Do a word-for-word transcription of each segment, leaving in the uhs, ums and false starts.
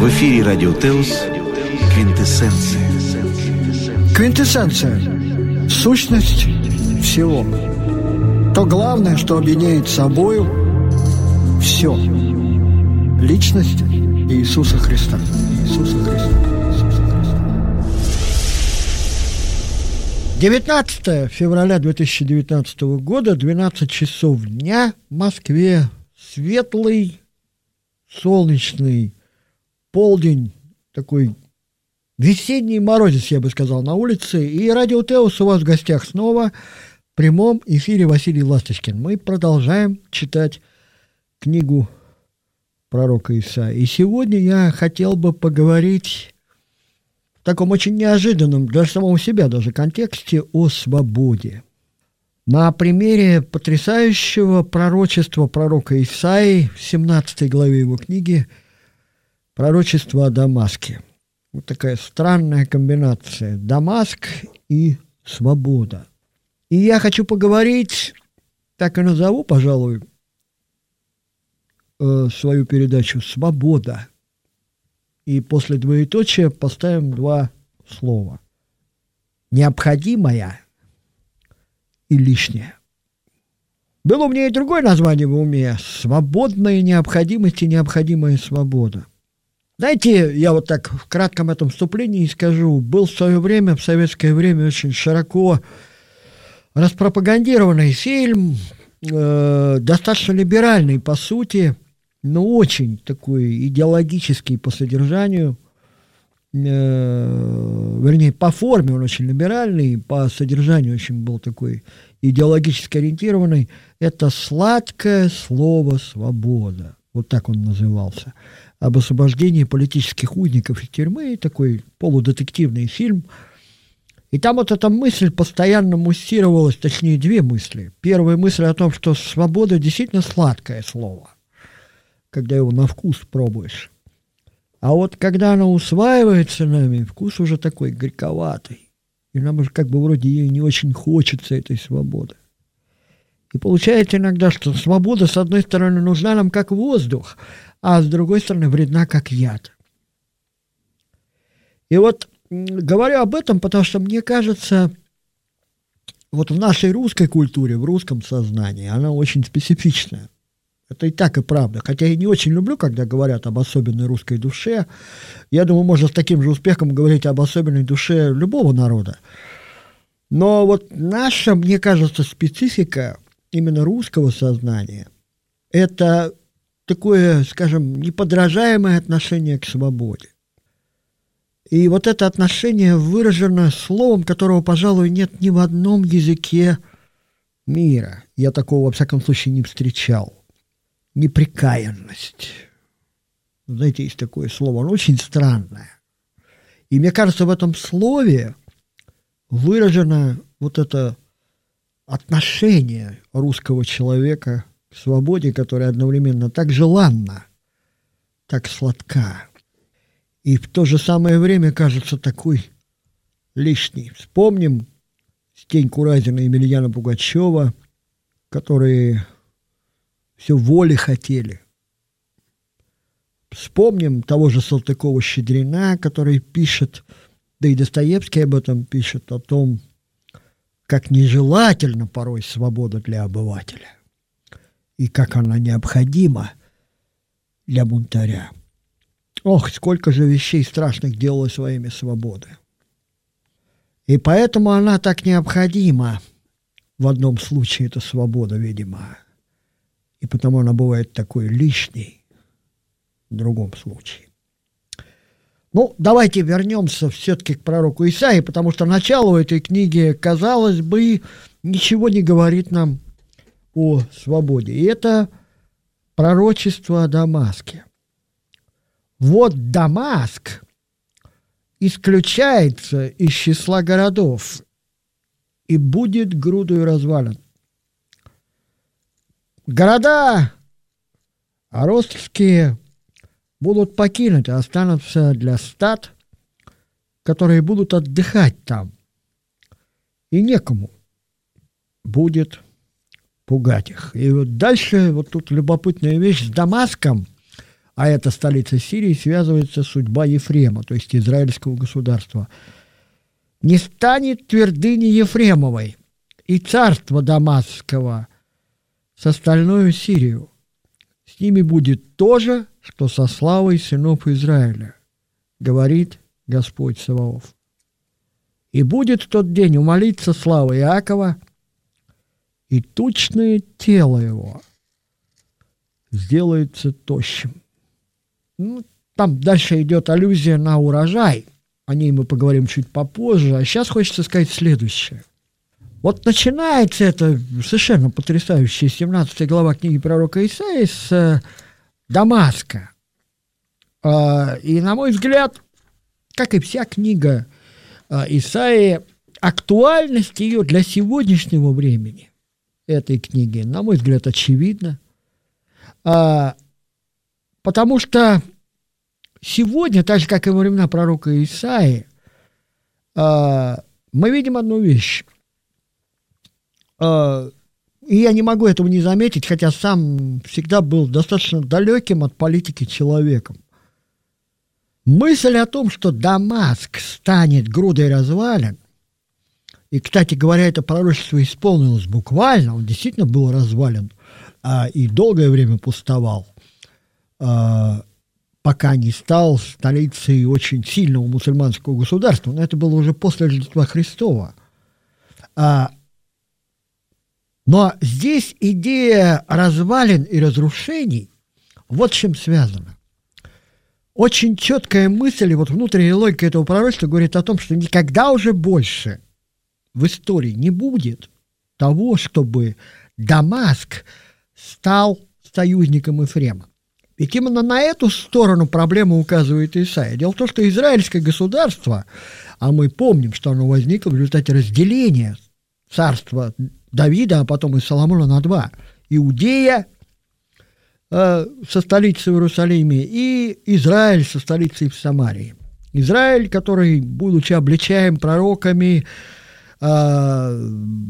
В эфире Радио Теос «Квинтэссенция». Квинтэссенция – сущность всего. То главное, что объединяет собою все. Личность Иисуса Христа. Иисуса Христа. Иисуса Христа. девятнадцатое февраля две тысячи девятнадцатого года, двенадцать часов дня, в Москве. Светлый, солнечный полдень, такой весенний морозец, я бы сказал, на улице. И Радио Теос у вас в гостях снова в прямом эфире Василий Ласточкин. Мы продолжаем читать книгу пророка Исаии. И сегодня я хотел бы поговорить в таком очень неожиданном для самого себя даже контексте о свободе. На примере потрясающего пророчества пророка Исаии в семнадцатой главе его книги «Пророчество о Дамаске». Вот такая странная комбинация: Дамаск и свобода. И я хочу поговорить, так и назову, пожалуй, свою передачу «Свобода». И после двоеточия поставим два слова: необходимая и лишнее. Было у меня и другое название в уме: свободная необходимость и необходимая свобода. Знаете, я вот так в кратком этом вступлении скажу, был в свое время, в советское время, очень широко распропагандированный фильм, э, достаточно либеральный по сути, но очень такой идеологический по содержанию, э, вернее, по форме он очень либеральный, по содержанию очень был такой идеологически ориентированный. Это «Сладкое слово свобода». Вот так он назывался. Об освобождении политических узников из тюрьмы. Такой полудетективный фильм. И там вот эта мысль постоянно муссировалась, точнее, две мысли. Первая мысль о том, что свобода действительно сладкое слово, когда его на вкус пробуешь. А вот когда оно усваивается нами, вкус уже такой горьковатый. И нам уже как бы вроде ей не очень хочется, этой свободы. И получается иногда, что свобода, с одной стороны, нужна нам как воздух, а с другой стороны, вредна как яд. И вот говорю об этом, потому что мне кажется, вот в нашей русской культуре, в русском сознании, она очень специфичная. Это и так, и правда. Хотя я не очень люблю, когда говорят об особенной русской душе. Я думаю, можно с таким же успехом говорить об особенной душе любого народа. Но вот наша, мне кажется, специфика именно русского сознания – это такое, скажем, неподражаемое отношение к свободе. И вот это отношение выражено словом, которого, пожалуй, нет ни в одном языке мира. Я такого, во всяком случае, не встречал. Непрекаянность. Знаете, есть такое слово, оно очень странное. И мне кажется, в этом слове выражено вот это отношение русского человека к свободе, которая одновременно так желанна, так сладка, и в то же самое время кажется такой лишней. Вспомним Стеньку Разина и Емельяна Пугачева, которые все воли хотели. Вспомним того же Салтыкова-Щедрина, который пишет, да и Достоевский об этом пишет, о том, как нежелательна порой свобода для обывателя и как она необходима для бунтаря. Ох, сколько же вещей страшных делалось во имя свободы. И поэтому она так необходима. В одном случае это свобода, видимо, и потому она бывает такой лишней в другом случае. Ну, давайте вернемся все-таки к пророку Исаии, потому что начало этой книги, казалось бы, ничего не говорит нам о свободе. И это пророчество о Дамаске. Вот Дамаск исключается из числа городов и будет грудою развален. Города ростовские будут покинуты, останутся для стад, которые будут отдыхать там. И некому будет пугать их. И вот дальше, вот тут любопытная вещь с Дамаском, а это столица Сирии, связывается судьба Ефрема, то есть израильского государства. «Не станет твердыни Ефремовой и царства Дамасского с остальную Сирию. С ними будет то же, что со славой сынов Израиля, говорит Господь Саваоф. И будет в тот день умолиться слава Иакова, и тучное тело его сделается тощим». Ну, там дальше идет аллюзия на урожай. О ней мы поговорим чуть попозже. А сейчас хочется сказать следующее. Вот начинается это совершенно потрясающая семнадцатая глава книги пророка Исаии с Дамаска. И, на мой взгляд, как и вся книга Исаии, актуальность ее для сегодняшнего времени этой книги, на мой взгляд, очевидна. Потому что сегодня, так же, как и во времена пророка Исаии, мы видим одну вещь. И я не могу этого не заметить, хотя сам всегда был достаточно далеким от политики человеком. Мысль о том, что Дамаск станет грудой развалин, и, кстати говоря, это пророчество исполнилось буквально, он действительно был развален и долгое время пустовал, пока не стал столицей очень сильного мусульманского государства. Но это было уже после Рождества Христова. Но здесь идея развалин и разрушений вот с чем связана. Очень четкая мысль, и вот внутренняя логика этого пророчества говорит о том, что никогда уже больше в истории не будет того, чтобы Дамаск стал союзником Ефрема. Ведь именно на эту сторону проблемы указывает Исаия. Дело в том, что израильское государство, а мы помним, что оно возникло в результате разделения царства Давида, а потом и Соломона на два. Иудея э, со столицей в Иерусалиме и Израиль со столицей в Самарии. Израиль, который, будучи обличаем пророками, э,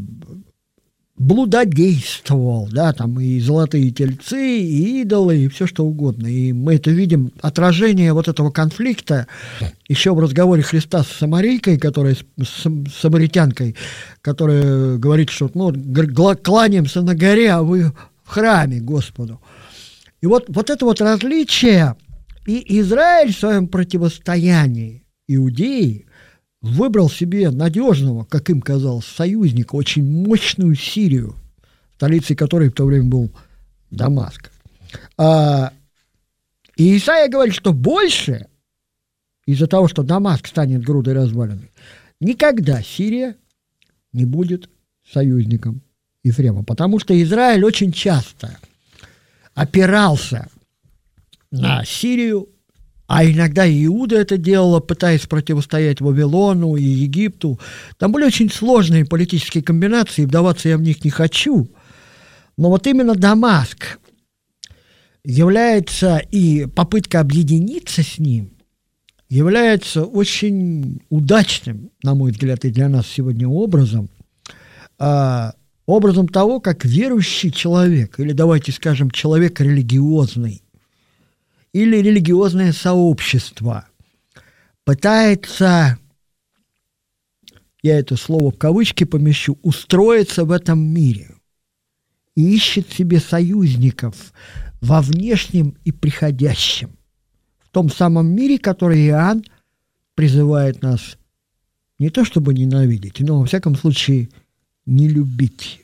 блудодействовал, да, там и золотые тельцы, и идолы, и все что угодно. И мы это видим, отражение вот этого конфликта еще в разговоре Христа с самарийкой, которая, с самаритянкой, которая говорит, что ну, кланяемся на горе, а вы в храме Господу. И вот, вот это вот различие, и Израиль в своем противостоянии Иудеи выбрал себе надежного, как им казалось, союзника, очень мощную Сирию, столицей которой в то время был Дамаск. А, и Исаия говорит, что больше, из-за того, что Дамаск станет грудой развалиной, никогда Сирия не будет союзником Ефрема, потому что Израиль очень часто опирался на Сирию, а иногда и Иуда это делала, пытаясь противостоять Вавилону и Египту. Там были очень сложные политические комбинации, вдаваться я в них не хочу. Но вот именно Дамаск является, и попытка объединиться с ним является очень удачным, на мой взгляд, и для нас сегодня образом, а, образом того, как верующий человек, или давайте скажем, человек религиозный, или религиозное сообщество пытается, я это слово в кавычки помещу, устроиться в этом мире и ищет себе союзников во внешнем и приходящем, в том самом мире, который Иоанн призывает нас не то чтобы ненавидеть, но, во всяком случае, не любить.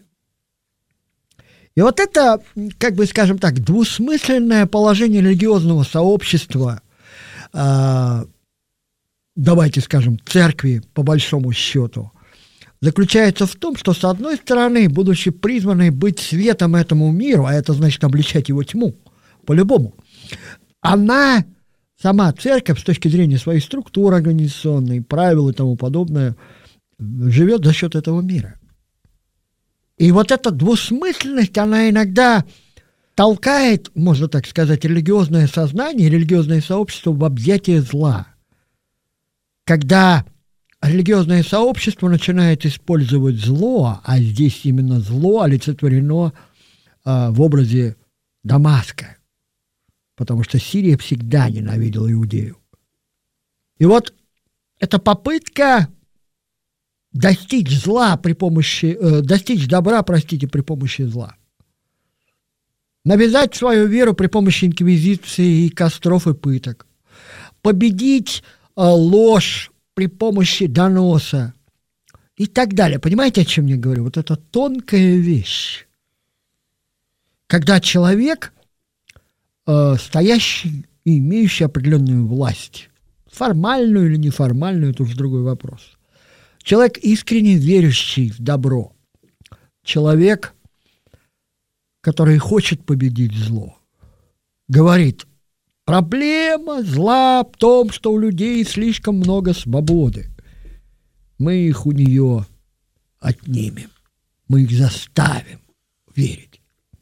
И вот это, как бы, скажем так, двусмысленное положение религиозного сообщества, э, давайте скажем, церкви, по большому счету, заключается в том, что, с одной стороны, будучи призванной быть светом этому миру, а это значит обличать его тьму, по-любому, она, сама церковь, с точки зрения своей структуры организационной, правил и тому подобное, живет за счет этого мира. И вот эта двусмысленность, она иногда толкает, можно так сказать, религиозное сознание, религиозное сообщество в объятие зла. Когда религиозное сообщество начинает использовать зло, а здесь именно зло олицетворено а, в образе Дамаска, потому что Сирия всегда ненавидела Иудею. И вот эта попытка достичь зла при помощи, э, достичь добра, простите, при помощи зла. Навязать свою веру при помощи инквизиции и костров и пыток. Победить э, ложь при помощи доноса и так далее. Понимаете, о чем я говорю? Вот это тонкая вещь. Когда человек, э, стоящий и имеющий определенную власть, формальную или неформальную, это уже другой вопрос. Человек, искренне верящий в добро. Человек, который хочет победить зло. Говорит, проблема зла в том, что у людей слишком много свободы. Мы их у нее отнимем. Мы их заставим верить.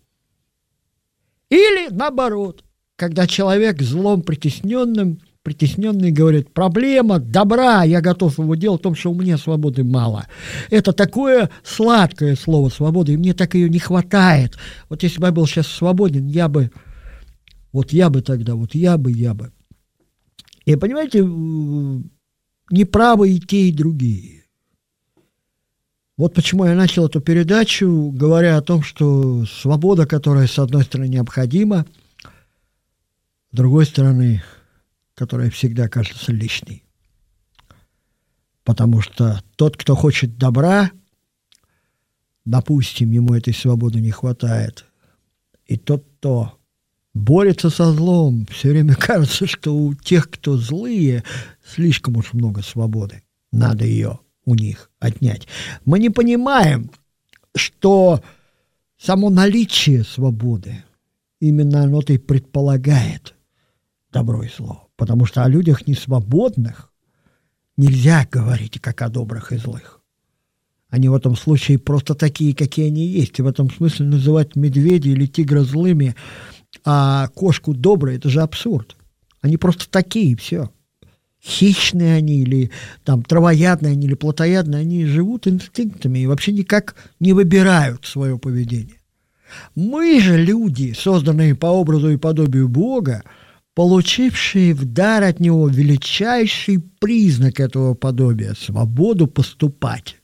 Или наоборот, когда человек злом притесненным, притесненный говорит, проблема добра, я готов его делать, в том, что у меня свободы мало. Это такое сладкое слово свобода, и мне так ее не хватает. Вот если бы я был сейчас свободен, я бы, вот я бы тогда, вот я бы, я бы. И понимаете, неправы и те, и другие. Вот почему я начал эту передачу, говоря о том, что свобода, которая, с одной стороны, необходима, с другой стороны, которая всегда кажется лишней. Потому что тот, кто хочет добра, допустим, ему этой свободы не хватает. И тот, кто борется со злом, все время кажется, что у тех, кто злые, слишком уж много свободы. Надо ее у них отнять. Мы не понимаем, что само наличие свободы, именно оно-то и предполагает добро и зло. Потому что о людях несвободных нельзя говорить как о добрых и злых. Они в этом случае просто такие, какие они есть. И в этом смысле называть медведя или тигра злыми, а кошку доброй, это же абсурд. Они просто такие, и все. Хищные они или там травоядные они или плотоядные, они живут инстинктами и вообще никак не выбирают свое поведение. Мы же люди, созданные по образу и подобию Бога, получившие в дар от Него величайший признак этого подобия – свободу поступать.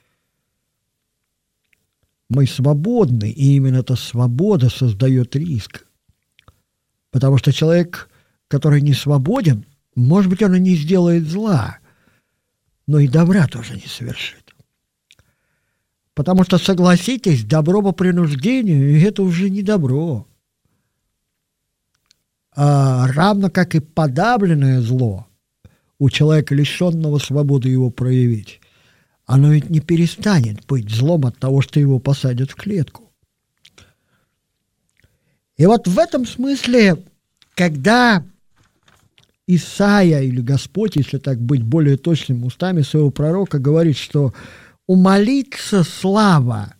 Мы свободны, и именно эта свобода создает риск. Потому что человек, который не свободен, может быть, он и не сделает зла, но и добра тоже не совершит. Потому что, согласитесь, добро по принуждению – это уже не добро. А равно как и подавленное зло у человека, лишенного свободы его проявить, оно ведь не перестанет быть злом от того, что его посадят в клетку. И вот в этом смысле, когда Исаия или Господь, если так быть более точным устами своего пророка, говорит, что умолится слава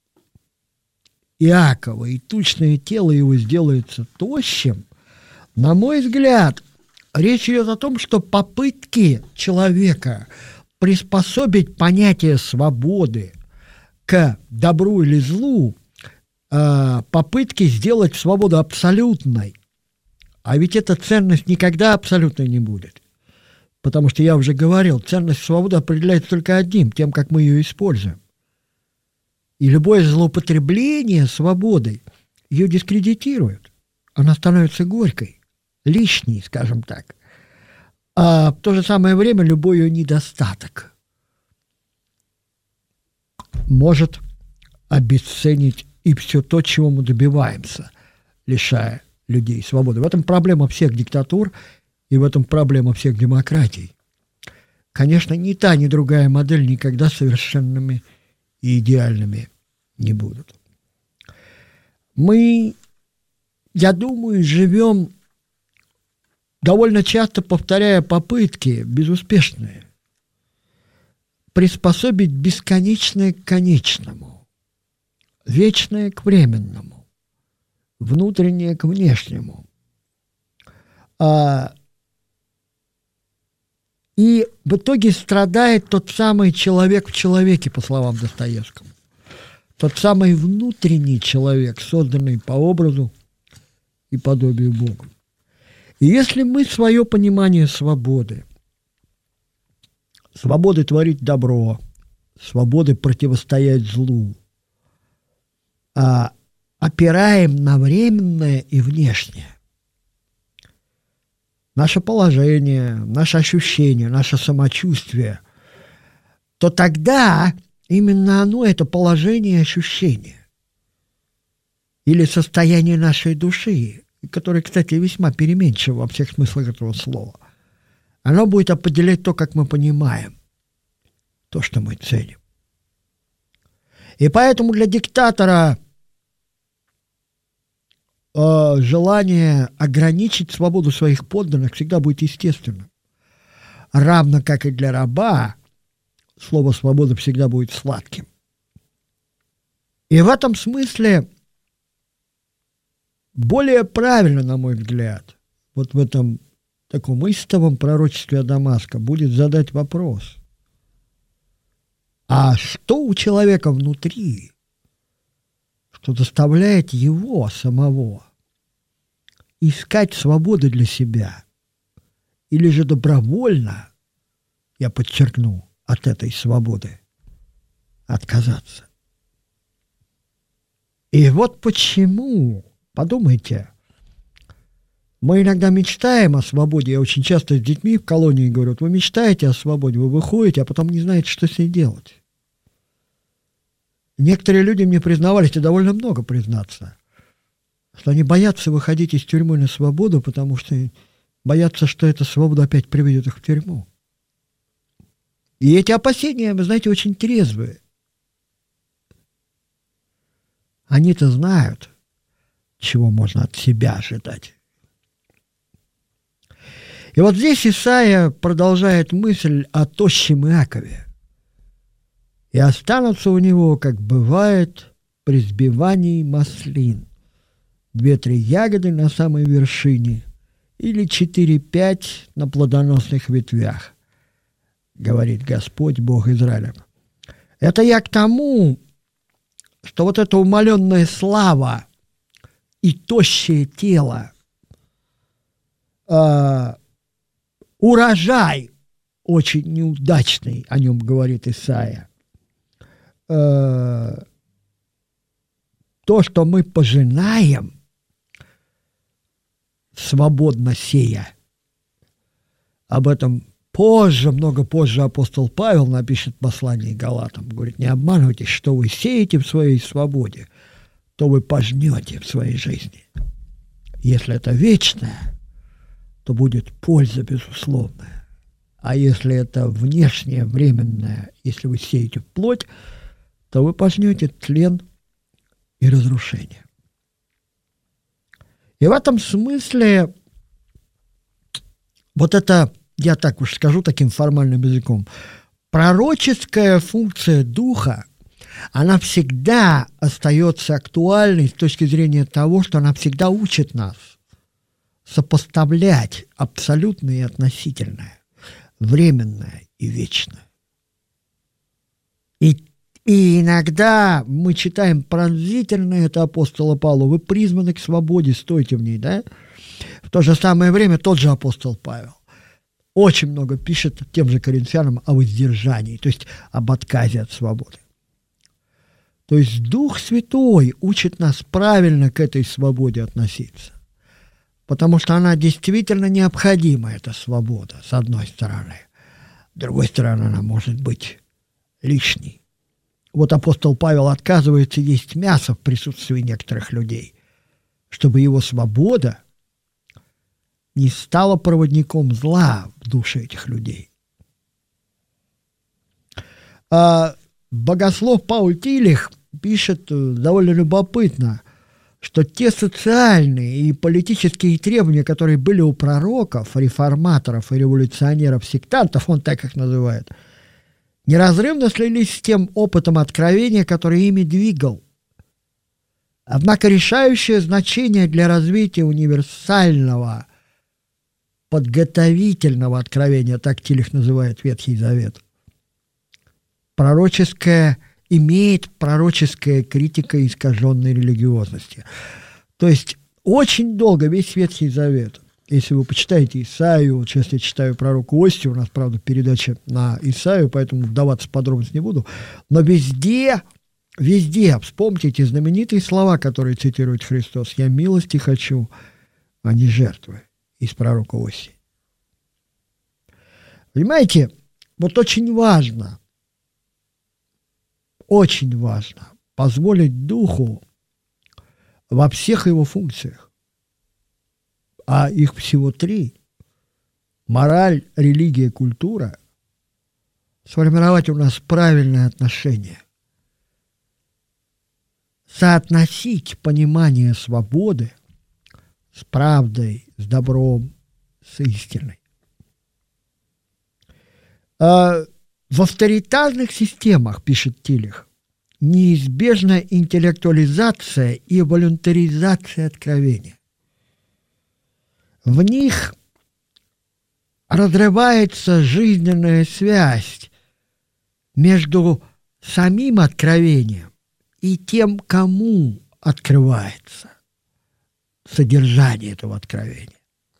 Иакова, и тучное тело его сделается тощим, на мой взгляд, речь идет о том, что попытки человека приспособить понятие свободы к добру или злу, попытки сделать свободу абсолютной. А ведь эта ценность никогда абсолютной не будет. Потому что я уже говорил, ценность свободы определяется только одним, тем, как мы ее используем. И любое злоупотребление свободой ее дискредитирует. Она становится горькой, лишней, скажем так. А в то же самое время любой ее недостаток может обесценить и все то, чего мы добиваемся, лишая людей свободы. В этом проблема всех диктатур и в этом проблема всех демократий. Конечно, ни та, ни другая модель никогда совершенными и идеальными не будут. Мы, я думаю, живем довольно часто повторяя попытки, безуспешные, приспособить бесконечное к конечному, вечное к временному, внутреннее к внешнему. А, и в итоге страдает тот самый человек в человеке, по словам Достоевского. Тот самый внутренний человек, созданный по образу и подобию Бога. И если мы свое понимание свободы, свободы творить добро, свободы противостоять злу, а, опираем на временное и внешнее, наше положение, наше ощущение, наше самочувствие, то тогда именно оно, это положение и ощущение, или состояние нашей души, которое, кстати, весьма переменчиво во всех смыслах этого слова, оно будет определять то, как мы понимаем то, что мы ценим. И поэтому для диктатора э, желание ограничить свободу своих подданных всегда будет естественным. Равно как и для раба слово «свобода» всегда будет сладким. И в этом смысле более правильно, на мой взгляд, вот в этом таком истовом пророчестве Дамаска будет задать вопрос: а что у человека внутри, что заставляет его самого искать свободы для себя, или же добровольно, я подчеркну, от этой свободы отказаться? И вот почему, подумайте, мы иногда мечтаем о свободе. Я очень часто с детьми в колонии говорю: вы мечтаете о свободе, вы выходите, а потом не знаете, что с ней делать. Некоторые люди мне признавались, и довольно много признаться, что они боятся выходить из тюрьмы на свободу, потому что боятся, что эта свобода опять приведет их в тюрьму. И эти опасения, вы знаете, очень трезвые. Они-то знают, чего можно от себя ожидать. И вот здесь Исайя продолжает мысль о тощем Иакове. И останутся у него, как бывает при сбивании маслин, две-три ягоды на самой вершине или четыре-пять на плодоносных ветвях, говорит Господь, Бог Израиля. Это я к тому, что вот эта умаленная слава и тощее тело, э, урожай очень неудачный, о нем говорит Исайя, э, то, что мы пожинаем, свободно сея. Об этом позже, много позже апостол Павел напишет послание Галатам. Говорит: не обманывайтесь, что вы сеете в своей свободе, то вы пожнете в своей жизни. Если это вечное, то будет польза безусловная. А если это внешнее, временное, если вы сеете в плоть, то вы пожнете тлен и разрушение. И в этом смысле вот это, я так уж скажу таким формальным языком, пророческая функция духа, она всегда остается актуальной с точки зрения того, что она всегда учит нас сопоставлять абсолютное и относительное, временное и вечное. И, и иногда мы читаем пронзительно это апостола Павла: вы призваны к свободе, стойте в ней, да? В то же самое время тот же апостол Павел очень много пишет тем же коринфянам о воздержании, то есть об отказе от свободы. То есть Дух Святой учит нас правильно к этой свободе относиться, потому что она действительно необходима, эта свобода, с одной стороны. С другой стороны, она может быть лишней. Вот апостол Павел отказывается есть мясо в присутствии некоторых людей, чтобы его свобода не стала проводником зла в душе этих людей. А богослов Пауль Тилих пишет довольно любопытно, что те социальные и политические требования, которые были у пророков, реформаторов и революционеров-сектантов, он так их называет, неразрывно слились с тем опытом откровения, который ими двигал. Однако решающее значение для развития универсального подготовительного откровения, так Тилих называет Ветхий Завет, пророческое имеет пророческая критика искаженной религиозности. То есть очень долго весь Ветхий Завет если вы почитаете Исаию, вот сейчас я читаю пророка Осию, у нас, правда, передача на Исаию, поэтому вдаваться в подробности не буду, но везде, везде вспомните эти знаменитые слова, которые цитирует Христос: «Я милости хочу, а не жертвы», из пророка Осии. Понимаете, вот очень важно, очень важно позволить Духу во всех его функциях, а их всего три: мораль, религия, культура, сформировать у нас правильное отношение, соотносить понимание свободы с правдой, с добром, с истиной. А в авторитарных системах, пишет Тилих, неизбежна интеллектуализация и волюнтаризация откровения. В них разрывается жизненная связь между самим откровением и тем, кому открывается содержание этого откровения.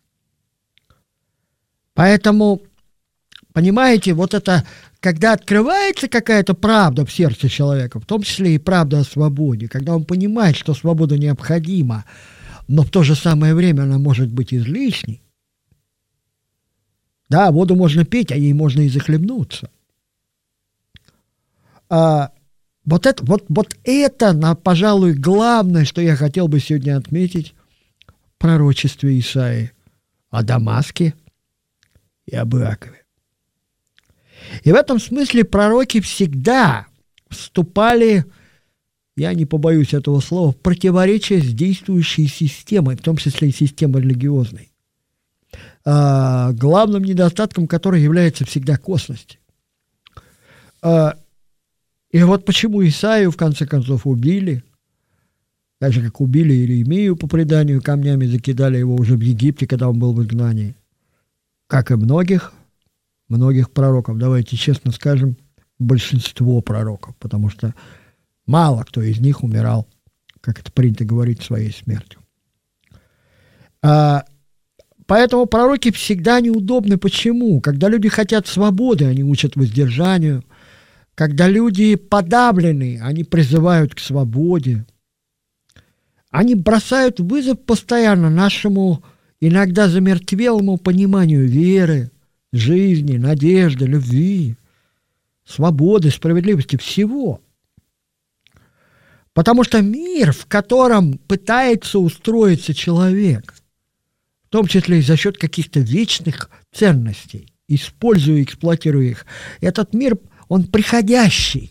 Поэтому, понимаете, вот это, когда открывается какая-то правда в сердце человека, в том числе и правда о свободе, когда он понимает, что свобода необходима, но в то же самое время она может быть излишней. Да, воду можно пить, а ей можно и захлебнуться. А вот это, вот, вот это, на, пожалуй, главное, что я хотел бы сегодня отметить в пророчестве Исаии о Дамаске и об Иакове. И в этом смысле пророки всегда вступали, я не побоюсь этого слова, в противоречие с действующей системой, в том числе и системой религиозной, а, главным недостатком которой является всегда косность. А, и вот почему Исаию, в конце концов, убили, так же, как убили Иеремию, по преданию, камнями закидали его уже в Египте, когда он был в изгнании, как и многих, многих пророков, давайте честно скажем, большинство пророков, потому что мало кто из них умирал, как это принято говорить, своей смертью. А, поэтому пророки всегда неудобны. Почему? Когда люди хотят свободы, они учат воздержанию. Когда люди подавлены, они призывают к свободе. Они бросают вызов постоянно нашему иногда замертвелому пониманию веры, жизни, надежды, любви, свободы, справедливости, всего. Потому что мир, в котором пытается устроиться человек, в том числе и за счет каких-то вечных ценностей, используя и эксплуатируя их, этот мир, он приходящий.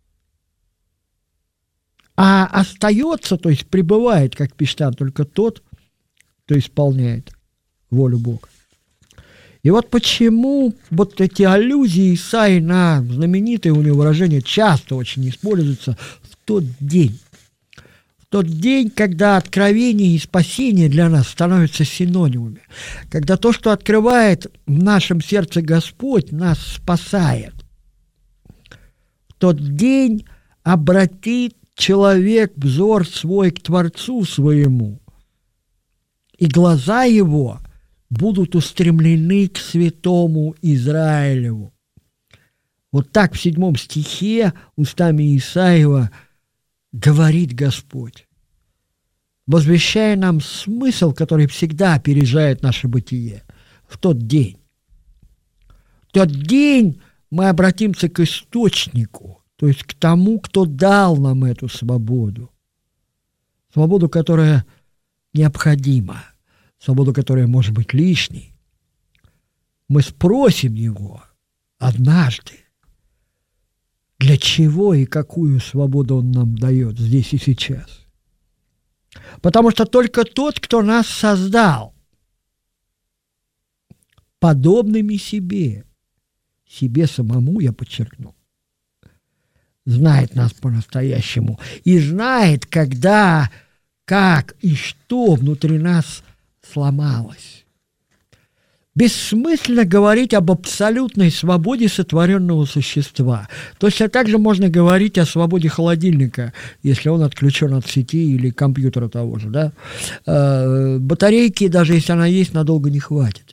А остается, то есть пребывает, как пишет там, только тот, кто исполняет волю Бога. И вот почему вот эти аллюзии Исаии на знаменитое у него выражение часто очень используются в тот день. В тот день, когда откровение и спасение для нас становятся синонимами. Когда то, что открывает в нашем сердце Господь, нас спасает. В тот день обратит человек взор свой к Творцу своему, и глаза его будут устремлены к святому Израилеву. Вот так в седьмом стихе устами Исаиева говорит Господь, возвещая нам смысл, который всегда опережает наше бытие в тот день. В тот день мы обратимся к источнику, то есть к тому, кто дал нам эту свободу. Свободу, которая необходима, свободу, которая может быть лишней. Мы спросим его однажды, для чего и какую свободу он нам дает здесь и сейчас. Потому что только тот, кто нас создал, подобными себе, себе самому, я подчеркну, знает нас по-настоящему и знает, когда, как и что внутри нас сломалось. бессмысленно говорить об абсолютной свободе сотворенного существа. Точно так же можно говорить о свободе холодильника, если он отключен от сети или компьютера того же. Да? Э, батарейки, даже если она есть, надолго не хватит.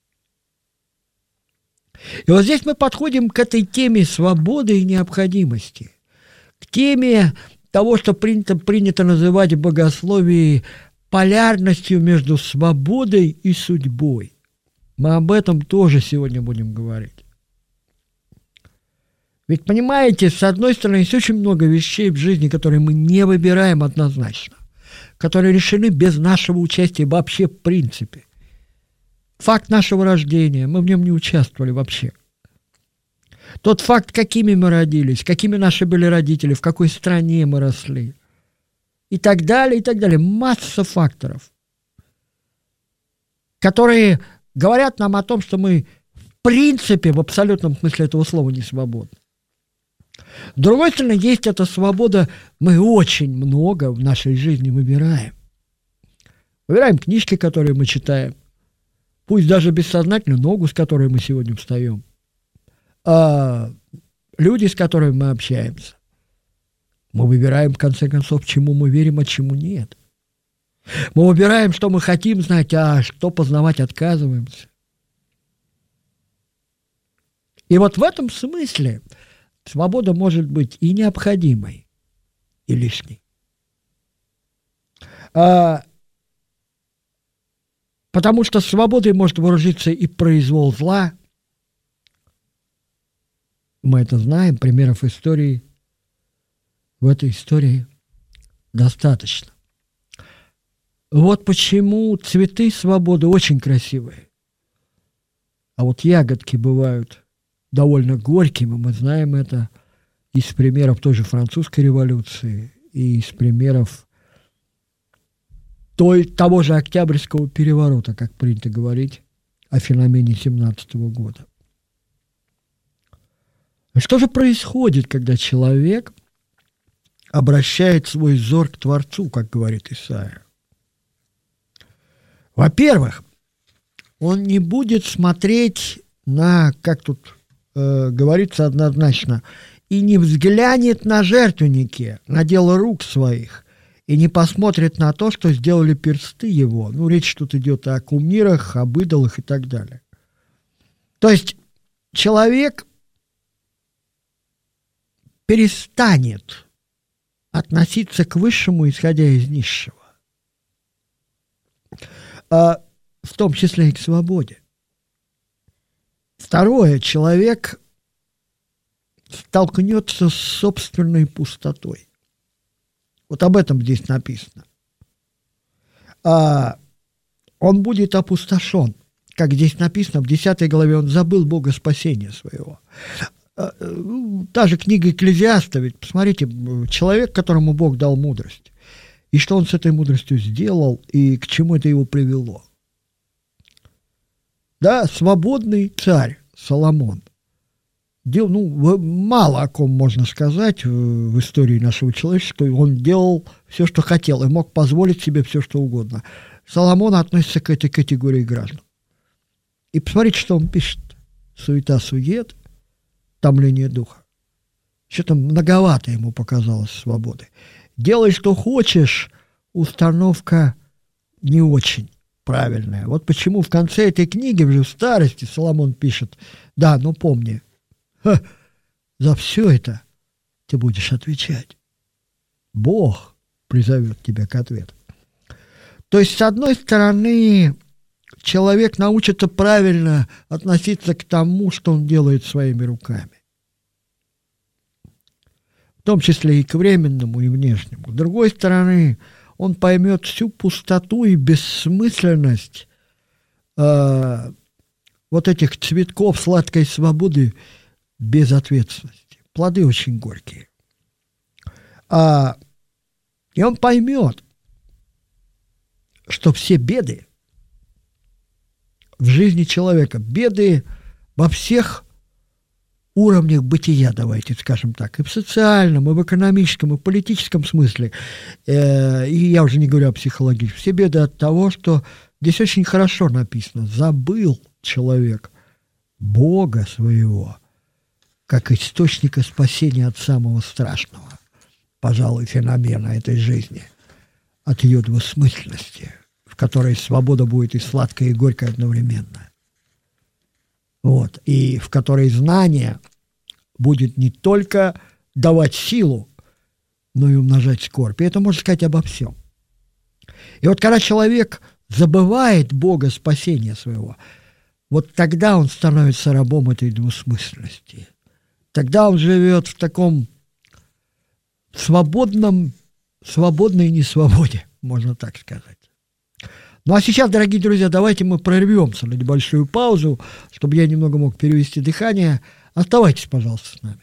И вот здесь мы подходим к этой теме свободы и необходимости, к теме того, что принято, принято называть в богословии полярностью между свободой и судьбой. Мы об этом тоже сегодня будем говорить. Ведь, понимаете, с одной стороны, есть очень много вещей в жизни, которые мы не выбираем однозначно, которые решены без нашего участия вообще в принципе. Факт нашего рождения, мы в нем не участвовали вообще. Тот факт, какими мы родились, какими наши были родители, в какой стране мы росли, и так далее, и так далее. Масса факторов, которые говорят нам о том, что мы в принципе, в абсолютном смысле этого слова, не свободны. С другой стороны, есть эта свобода, мы очень много в нашей жизни выбираем. Выбираем книжки, которые мы читаем, пусть даже бессознательно, ногу, с которой мы сегодня встаем, а люди, с которыми мы общаемся. Мы выбираем, в конце концов, чему мы верим, а чему нет. Мы выбираем, что мы хотим знать, а что познавать отказываемся. И вот в этом смысле свобода может быть и необходимой, и лишней. А, потому что свободой может вооружиться и произвол зла. Мы это знаем, примеров истории в этой истории достаточно. Вот почему цветы свободы очень красивые, а вот ягодки бывают довольно горькими. Мы знаем это из примеров той же французской революции и из примеров той, того же Октябрьского переворота, как принято говорить о феномене семнадцатого года. Что же происходит, когда человек обращает свой взор к Творцу, как говорит Исайя? Во-первых, он не будет смотреть на, как тут э, говорится однозначно, и не взглянет на жертвенники, на дело рук своих, и не посмотрит на то, что сделали персты его. Ну, речь тут идет о кумирах, об идолах и так далее. То есть человек перестанет относиться к высшему, исходя из низшего, а в том числе и к свободе. Второе, человек столкнется с собственной пустотой. Вот об этом здесь написано. А он будет опустошен. Как здесь написано, в десятой главе он забыл Бога спасения своего. Та же книга Экклезиаста, ведь посмотрите, человек, которому Бог дал мудрость, и что он с этой мудростью сделал, и к чему это его привело. Да, свободный царь Соломон. Дел, ну, мало о ком можно сказать в истории нашего человечества. Он делал все, что хотел, и мог позволить себе все, что угодно. Соломон относится к этой категории граждан. И посмотрите, что он пишет. Суета-сует, томление духа. Что-то многовато ему показалось свободы. Делай, что хочешь, установка не очень правильная. Вот почему в конце этой книги, уже в старости, Соломон пишет: да, ну помни, ха, за все это ты будешь отвечать. Бог призовет тебя к ответу. То есть, с одной стороны, человек научится правильно относиться к тому, что он делает своими руками. В том числе и к временному, и внешнему. С другой стороны, он поймет всю пустоту и бессмысленность э, вот этих цветков сладкой свободы без ответственности. Плоды очень горькие. А, и он поймет, что все беды в жизни человека, беды во всех уровнях бытия, давайте скажем так, и в социальном, и в экономическом, и в политическом смысле, э, и я уже не говорю о психологическом, все беды от того, что здесь очень хорошо написано: забыл человек Бога своего как источника спасения от самого страшного, пожалуй, феномена этой жизни, от ее двусмысленности, в которой свобода будет и сладкая, и горькая одновременно. Вот. И в которой знание будет не только давать силу, но и умножать скорбь. И это можно сказать обо всем. И вот когда человек забывает Бога спасения своего, вот тогда он становится рабом этой двусмысленности. Тогда он живет в таком свободном, свободной несвободе, можно так сказать. Ну а сейчас, дорогие друзья, давайте мы прервемся на небольшую паузу, чтобы я немного мог перевести дыхание. Оставайтесь, пожалуйста, с нами.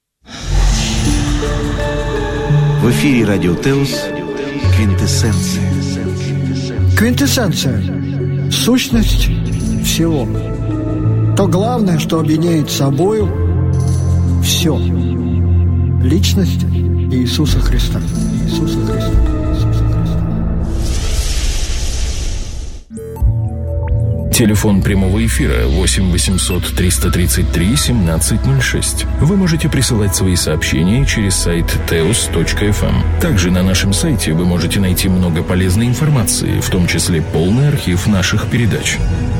В эфире Радио Теос «Квинтэссенция». Квинтэссенция – сущность всего. То главное, что объединяет собою все. Личность Иисуса Христа. Иисуса Христа. Телефон прямого эфира восемь восемьсот триста тридцать три семнадцать ноль шесть. Вы можете присылать свои сообщения через сайт теос точка эф эм. Также на нашем сайте вы можете найти много полезной информации, в том числе полный архив наших передач.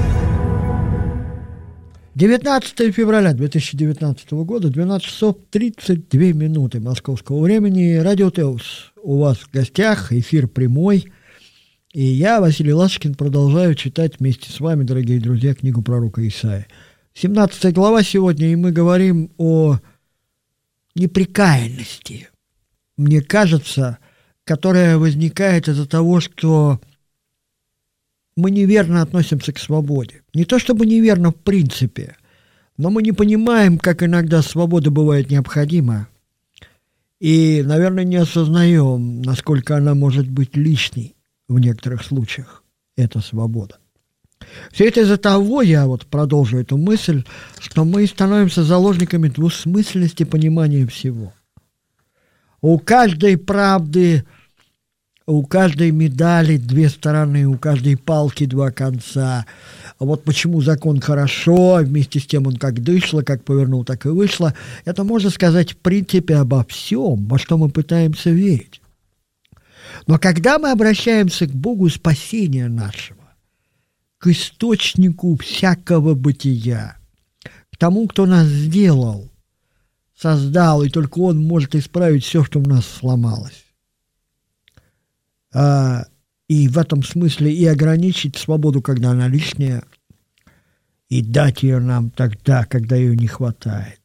девятнадцатое февраля две тысячи девятнадцатого года, двенадцать часов тридцать две минуты московского времени. Радио Теос у вас в гостях, эфир прямой. И я, Василий Ласточкин, продолжаю читать вместе с вами, дорогие друзья, книгу пророка Исаии. семнадцатая глава сегодня, и мы говорим о непрекаянности, мне кажется, которая возникает из-за того, что мы неверно относимся к свободе. Не то чтобы неверно в принципе, но мы не понимаем, как иногда свобода бывает необходима. И, наверное, не осознаем, насколько она может быть лишней. В некоторых случаях это свобода. Все это из-за того, я вот продолжу эту мысль, что мы становимся заложниками двусмысленности понимания всего. У каждой правды, у каждой медали две стороны, у каждой палки два конца. А вот почему закон хорошо, а вместе с тем он как дышло, как повернул, так и вышло. Это можно сказать в принципе обо всем, во что мы пытаемся верить. Но когда мы обращаемся к Богу спасения нашего, к источнику всякого бытия, к тому, кто нас сделал, создал, и только Он может исправить все, что в нас сломалось, а, и в этом смысле и ограничить свободу, когда она лишняя, и дать ее нам тогда, когда ее не хватает.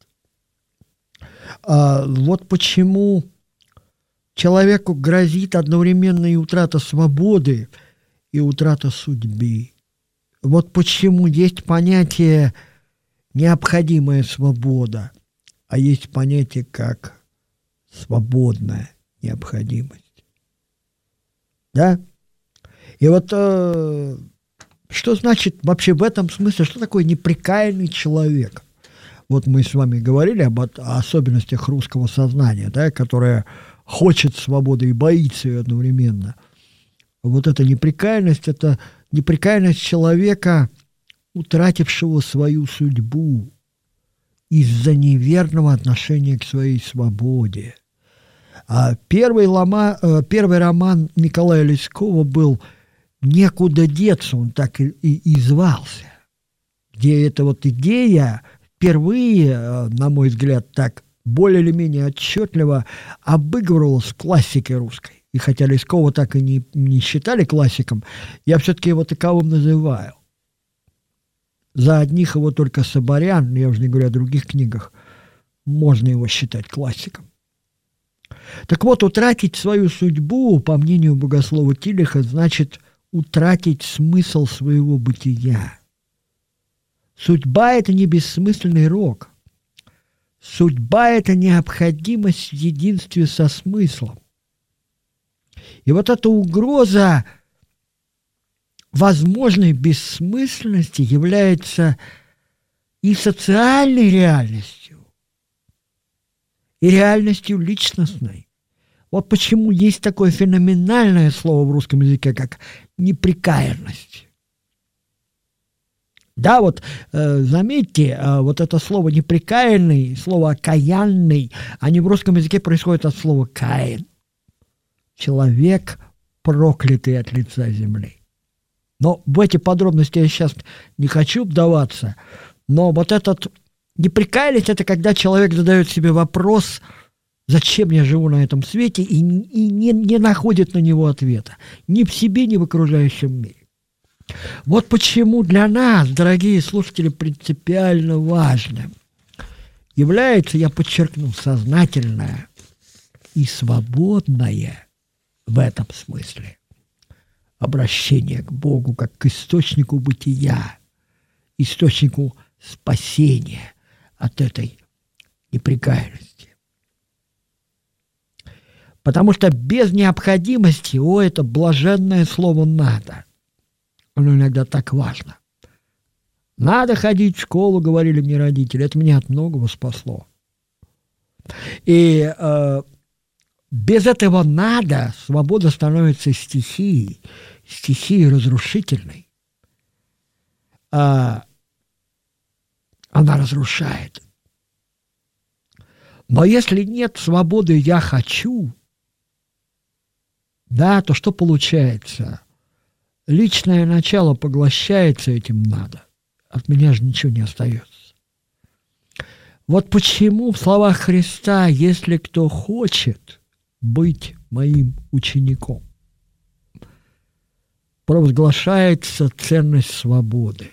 А, вот почему человеку грозит одновременно и утрата свободы, и утрата судьбы. Вот почему есть понятие «необходимая свобода», а есть понятие как «свободная необходимость». Да? И вот э, что значит вообще в этом смысле, что такое непрекаянный человек? Вот мы с вами говорили об о особенностях русского сознания, да, которое хочет свободы и боится ее одновременно. Вот эта непрекаянность, это непрекаянность человека, утратившего свою судьбу из-за неверного отношения к своей свободе. А первый, лома, первый роман Николая Леськова был «Некуда деться», он так и, и, и звался, где эта вот идея впервые, на мой взгляд, так более или менее отчетливо обыгрывалась классикой русской. И хотя Лескова так и не, не считали классиком, я все-таки его таковым называю. За одних его только Соборян, я уже не говорю о других книгах, можно его считать классиком. Так вот, утратить свою судьбу, по мнению богослова Тилиха, значит утратить смысл своего бытия. Судьба – это не бессмысленный рок. Судьба – это необходимость в единстве со смыслом. И вот эта угроза возможной бессмысленности является и социальной реальностью, и реальностью личностной. Вот почему есть такое феноменальное слово в русском языке, как непрекаянность. Да, вот э, заметьте, э, вот это слово непрекаянный, слово окаянный, они в русском языке происходят от слова Каин. Человек, проклятый от лица земли. Но в эти подробности я сейчас не хочу вдаваться, но вот этот непрекаянность – это когда человек задает себе вопрос, зачем я живу на этом свете, и, и не, не находит на него ответа ни в себе, ни в окружающем мире. Вот почему для нас, дорогие слушатели, принципиально важным является, я подчеркну, сознательное и свободное в этом смысле обращение к Богу как к источнику бытия, источнику спасения от этой непрекаянности. Потому что без необходимости, о, это блаженное слово «надо». Оно иногда так важно. Надо ходить в школу, говорили мне родители. Это меня от многого спасло. И э, без этого «надо» свобода становится стихией, стихией разрушительной. А, она разрушает. Но если нет свободы «я хочу», да, то что получается? Личное начало поглощается этим «надо». От меня же ничего не остается. Вот почему в словах Христа «если кто хочет быть моим учеником», провозглашается ценность свободы.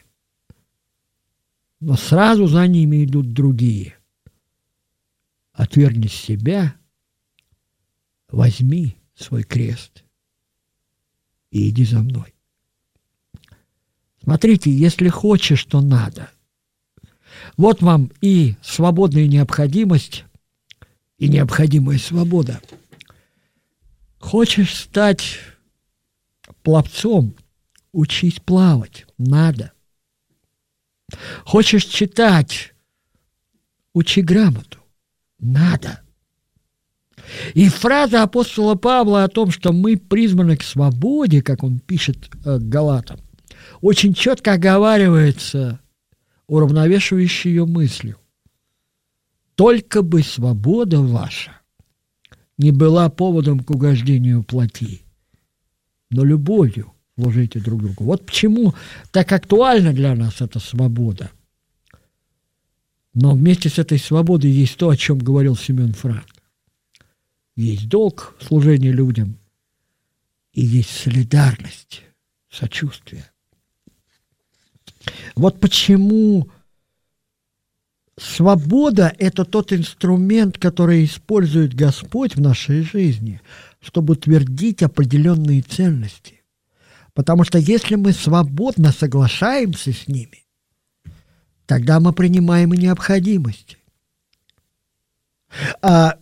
Но сразу за ними идут другие. Отвергни себя, возьми свой крест и иди за мной. Смотрите, если хочешь, то надо. Вот вам и свободная необходимость, и необходимая свобода. Хочешь стать пловцом, учись плавать, надо. Хочешь читать, учи грамоту, надо. И фраза апостола Павла о том, что мы призваны к свободе, как он пишет к Галатам, очень четко оговаривается уравновешивающей ее мыслью. Только бы свобода ваша не была поводом к угождению плоти, но любовью служите друг другу. Вот почему так актуальна для нас эта свобода. Но вместе с этой свободой есть то, о чем говорил Семен Франк. Есть долг служения людям, и есть солидарность, сочувствие. Вот почему свобода – это тот инструмент, который использует Господь в нашей жизни, чтобы утвердить определенные ценности. Потому что если мы свободно соглашаемся с ними, тогда мы принимаем и необходимости. А,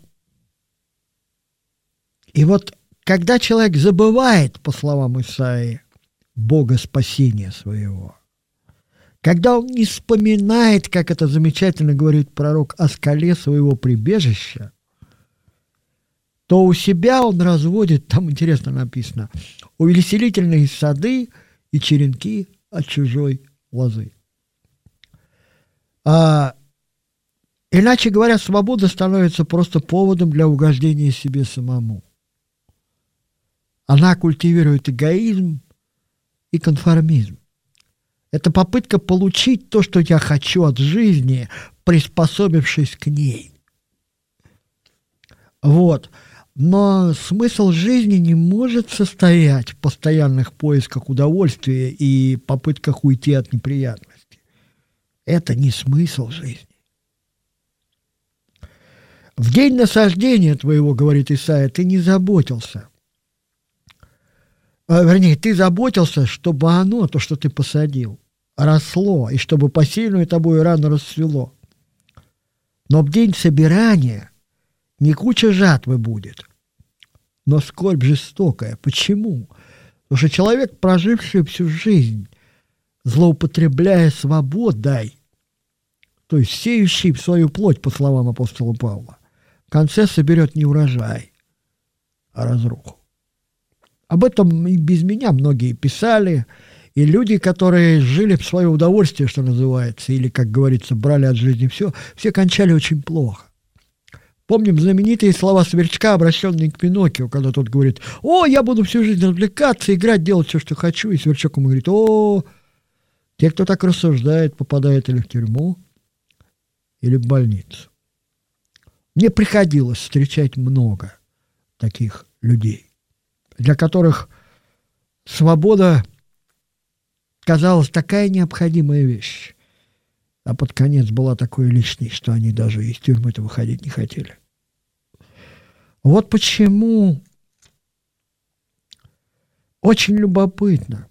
и вот когда человек забывает, по словам Исаии, Бога спасения своего, когда он не вспоминает, как это замечательно говорит пророк, о скале своего прибежища, то у себя он разводит, там интересно написано, увеселительные сады и черенки от чужой лозы. А, иначе говоря, свобода становится просто поводом для угождения себе самому. Она культивирует эгоизм и конформизм. Это попытка получить то, что я хочу от жизни, приспособившись к ней. Вот. Но смысл жизни не может состоять в постоянных поисках удовольствия и попытках уйти от неприятностей. Это не смысл жизни. В день насаждения твоего, говорит Исаия, ты не заботился. А, вернее, ты заботился, чтобы оно, то, что ты посадил, росло, и чтобы посеянное тобой рано расцвело. Но в день собирания не куча жатвы будет, но скорбь жестокая. Почему? Потому что человек, проживший всю жизнь, злоупотребляя свободой, то есть сеющий в свою плоть, по словам апостола Павла, в конце соберет не урожай, а разруху. Об этом и без меня многие писали, И люди, которые жили в свое удовольствие, что называется, или, как говорится, брали от жизни все, все кончали очень плохо. Помним знаменитые слова Сверчка, обращенные к Пиноккио, когда тот говорит: «О, я буду всю жизнь развлекаться, играть, делать все, что хочу». И Сверчок ему говорит: «О, те, кто так рассуждает, попадают или в тюрьму, или в больницу». Мне приходилось встречать много таких людей, для которых свобода казалась такая необходимая вещь, а под конец была такой лишней, что они даже из тюрьмы-то выходить не хотели. Вот почему очень любопытно,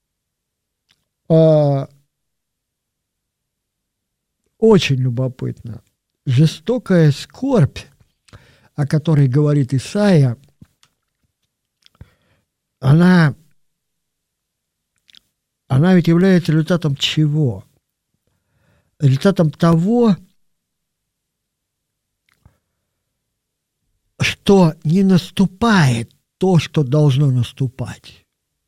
а, очень любопытно, жестокая скорбь, о которой говорит Исайя, она, она ведь является результатом чего? Результатом того, что не наступает то, что должно наступать.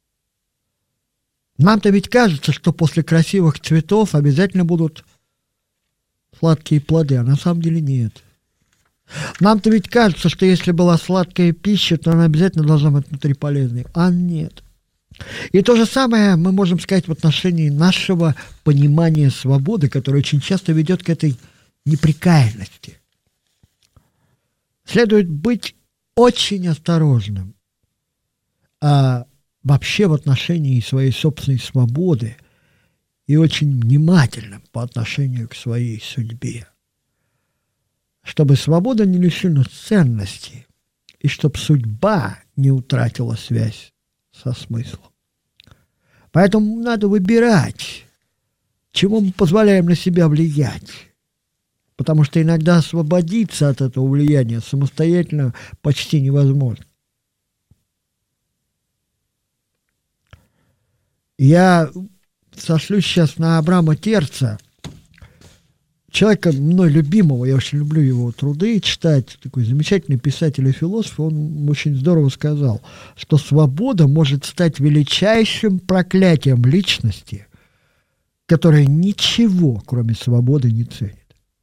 Нам-то ведь кажется, что после красивых цветов обязательно будут сладкие плоды, а на самом деле нет. Нам-то ведь кажется, что если была сладкая пища, то она обязательно должна быть внутри полезной, а нет. И то же самое мы можем сказать в отношении нашего понимания свободы, которое очень часто ведет к этой непрекаянности. Следует быть очень осторожным а вообще в отношении своей собственной свободы и очень внимательным по отношению к своей судьбе, чтобы свобода не лишилась ценности и чтобы судьба не утратила связь со смыслом. Поэтому надо выбирать, чему мы позволяем на себя влиять. Потому что иногда освободиться от этого влияния самостоятельно почти невозможно. Я сошлюсь сейчас на Абрама Терца, человека мной любимого, я очень люблю его труды читать, такой замечательный писатель и философ. Он очень здорово сказал, что свобода может стать величайшим проклятием личности, которая ничего, кроме свободы, не ценит.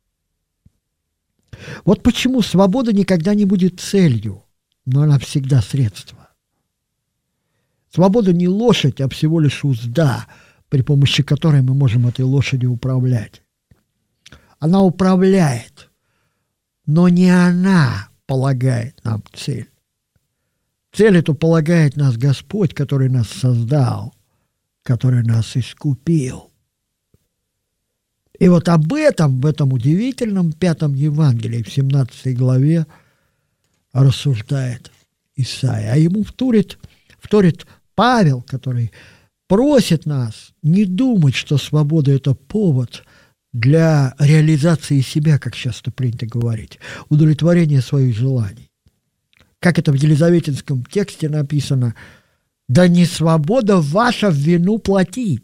Вот почему свобода никогда не будет целью, но она всегда средство. Свобода не лошадь, а всего лишь узда, при помощи которой мы можем этой лошадью управлять. Она управляет, но не она полагает нам цель. Цель эту полагает нас Господь, который нас создал, который нас искупил. И вот об этом, в этом удивительном пятом Евангелии, в семнадцатой главе, рассуждает Исайя. А ему вторит, вторит Павел, который просит нас не думать, что свобода – это повод для реализации себя, как часто принято говорить, удовлетворения своих желаний. Как это в елизаветинском тексте написано: «Да не свобода ваша в вину плати».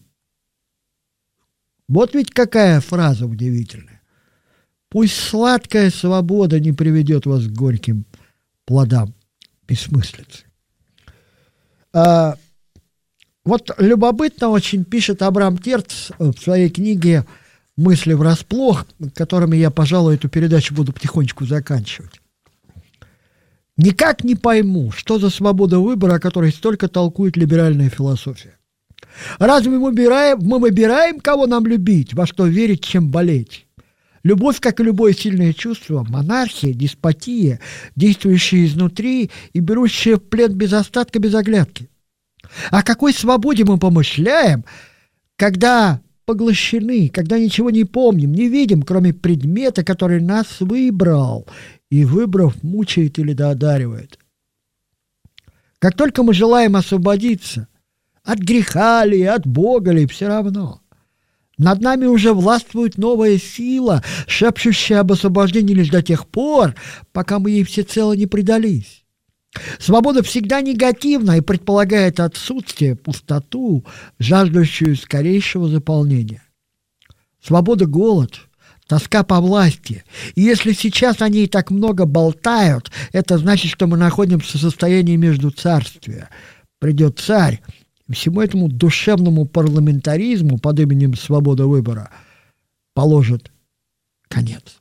Вот ведь какая фраза удивительная. Пусть сладкая свобода не приведет вас к горьким плодам бессмыслицы. А, вот любопытно очень пишет Абрам Терц в своей книге «Мысли врасплох», которыми я, пожалуй, эту передачу буду потихонечку заканчивать. «Никак не пойму, что за свобода выбора, о которой столько толкует либеральная философия. Разве мы выбираем, мы выбираем, кого нам любить, во что верить, чем болеть? Любовь, как и любое сильное чувство, монархия, деспотия, действующая изнутри и берущая в плен без остатка, без оглядки. О какой свободе мы помышляем, когда поглощены, когда ничего не помним, не видим, кроме предмета, который нас выбрал и, выбрав, мучает или доодаривает? Как только мы желаем освободиться, от греха ли, от Бога ли, все равно. Над нами уже властвует новая сила, шепчущая об освобождении лишь до тех пор, пока мы ей всецело не предались. Свобода всегда негативна и предполагает отсутствие, пустоту, жаждущую скорейшего заполнения. Свобода – голод, тоска по власти. И если сейчас о ней так много болтают, это значит, что мы находимся в состоянии между царствия. Придет царь, всему этому душевному парламентаризму под именем «Свобода выбора» положит конец.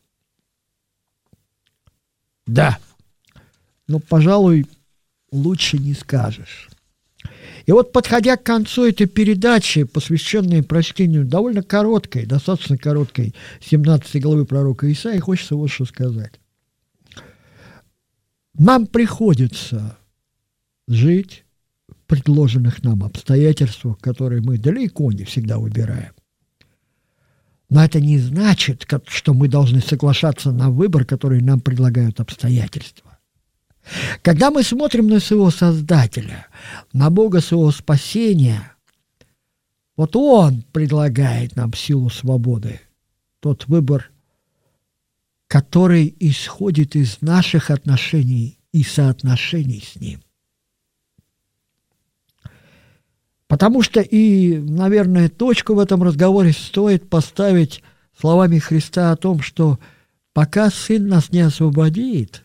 Да, ну, пожалуй, лучше не скажешь. И вот, подходя к концу этой передачи, посвященной прочтению довольно короткой, достаточно короткой семнадцатой главы пророка Исаии, хочется вот что сказать. Нам приходится жить в предложенных нам обстоятельствах, которые мы далеко не всегда выбираем. Но это не значит, что мы должны соглашаться на выбор, который нам предлагают обстоятельства. Когда мы смотрим на своего Создателя, на Бога своего спасения, вот Он предлагает нам силу свободы, тот выбор, который исходит из наших отношений и соотношений с Ним. Потому что и, наверное, точку в этом разговоре стоит поставить словами Христа о том, что пока Сын нас не освободит,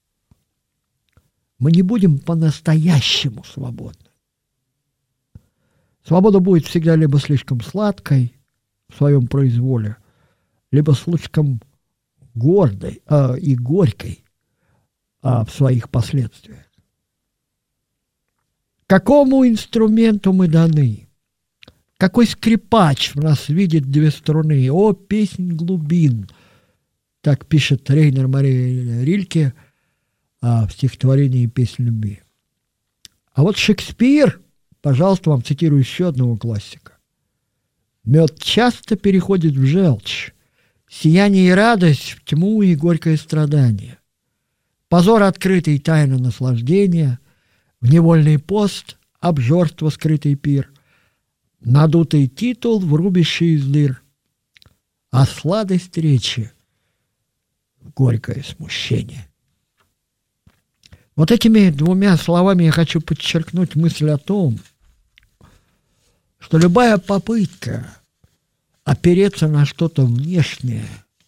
мы не будем по-настоящему свободны. Свобода будет всегда либо слишком сладкой в своем произволе, либо слишком гордой э, и горькой э, в своих последствиях. Какому инструменту мы даны? Какой скрипач в нас видит две струны? О, песнь глубин! Так пишет Рейнер Мария Рильке в стихотворении «Песнь любви». А вот Шекспир, пожалуйста, вам цитирую еще одного классика. «Мед часто переходит в желчь, сияние и радость в тьму и горькое страдание, позор открытый, тайна наслаждения, в невольный пост, обжорство скрытый пир, надутый титул в рубище из лир, а сладость речи — горькое смущение». Вот этими двумя словами я хочу подчеркнуть мысль о том, что любая попытка опереться на что-то внешнее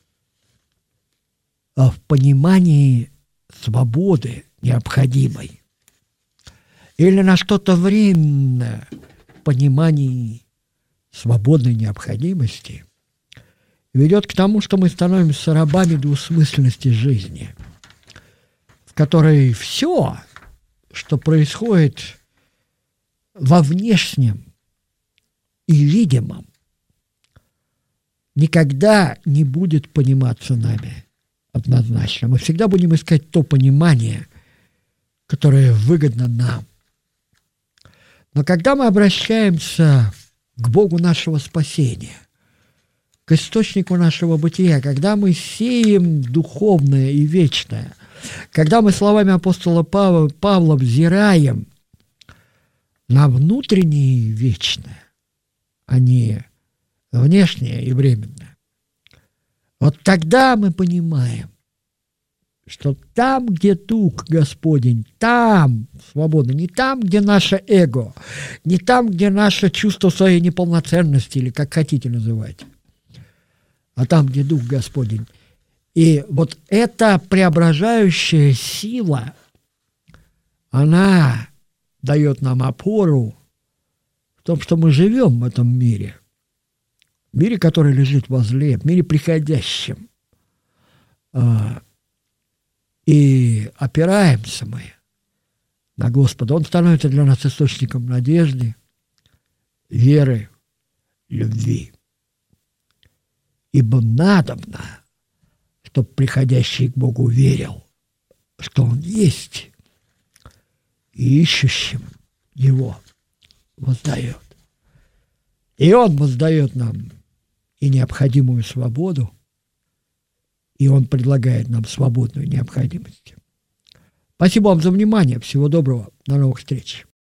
в понимании свободы необходимой или на что-то временное в понимании свободной необходимости ведет к тому, что мы становимся рабами двусмысленности жизни, в которой все, что происходит во внешнем и видимом, никогда не будет пониматься нами однозначно. Мы всегда будем искать то понимание, которое выгодно нам. Но когда мы обращаемся к Богу нашего спасения, к источнику нашего бытия, когда мы сеем духовное и вечное, когда мы словами апостола Павла, Павла взираем на внутреннее и вечное, а не внешнее и временное, вот тогда мы понимаем, что там, где Дух Господень, там свобода, не там, где наше эго, не там, где наше чувство своей неполноценности, или как хотите называть, а там, где Дух Господень. И вот эта преображающая сила, она дает нам опору в том, что мы живем в этом мире, в мире, который лежит возле, в мире приходящем. И опираемся мы на Господа. Он становится для нас источником надежды, веры, любви. Ибо надобно, чтобы приходящий к Богу верил, что Он есть, и ищущим Его воздает. И Он воздает нам и необходимую свободу, и Он предлагает нам свободную необходимость. Спасибо вам за внимание. Всего доброго. До новых встреч.